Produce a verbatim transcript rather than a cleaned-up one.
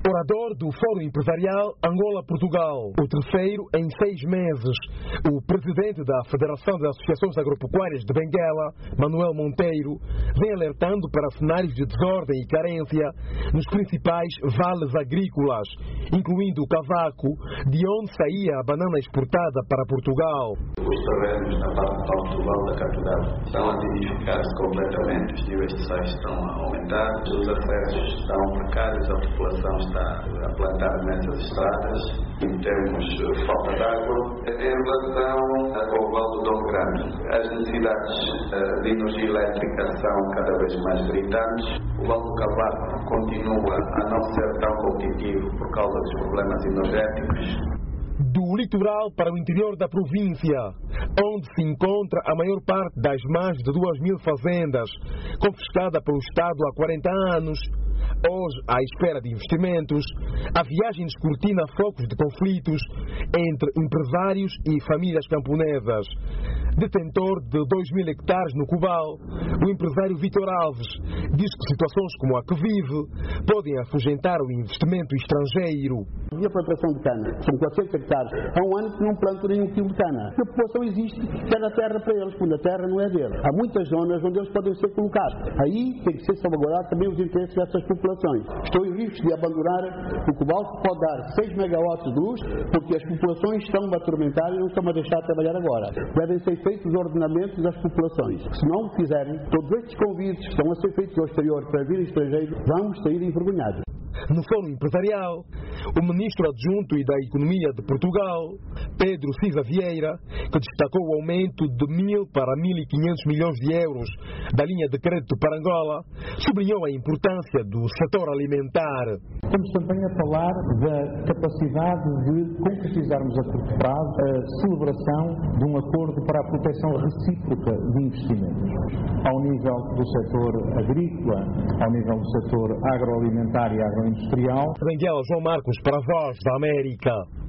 Orador do Fórum Empresarial Angola-Portugal, o terceiro em seis meses, o presidente da Federação das Associações Agropecuárias de Benguela, Manuel Monteiro, vem alertando para cenários de desordem e carência nos principais vales agrícolas, incluindo o Cavaco, de onde saía a banana exportada para Portugal. Os terrenos na parte alto do Vale da Catedral estão a edificar-se completamente, os níveis de sais estão a aumentar, os acessos estão precários, a população está a plantar nessas estradas, e temos falta de água. Em relação ao Vale do Dom Grande, as necessidades de energia elétrica são cada vez mais gritantes. O Vale do Cavaco continua a não ser tão competitivo por causa dos problemas energéticos. Do litoral para o interior da província, onde se encontra a maior parte das mais de duas mil fazendas, confiscada pelo Estado há quarenta anos, hoje à espera de investimentos, a viagem descortina focos de conflitos entre empresários e famílias camponesas. Detentor de dois mil hectares no Cubal, o empresário Vítor Alves diz que situações como a que vive podem afugentar o investimento estrangeiro. E a plantação de cana, são quatrocentos hectares, há um ano que não plantam nenhum quilo de cana. A população existe, quer a terra para eles, quando a terra não é deles. Há muitas zonas onde eles podem ser colocados. Aí tem que ser salvaguardado também os interesses dessas populações. Estou em risco de abandonar o Cubal, que pode dar seis megawatts de luz, porque as populações estão a atormentar e não estão a deixar de trabalhar agora. Devem ser feitos os ordenamentos das populações. Se não o fizerem, todos estes convites que estão a ser feitos ao exterior para vir estrangeiro, vamos sair envergonhados. No Fórum Empresarial, o ministro adjunto e da Economia de Portugal, Pedro Cisa Vieira, que destacou o aumento de mil para mil e quinhentos milhões de euros da linha de crédito para Angola, sublinhou a importância do setor alimentar. Estamos também a falar da capacidade de concretizarmos a curto prazo a celebração de um acordo para a proteção recíproca de investimentos, ao nível do setor agrícola, ao nível do setor agroalimentar e agroindustrial. Benguela, João Marcos, para a Voz da América.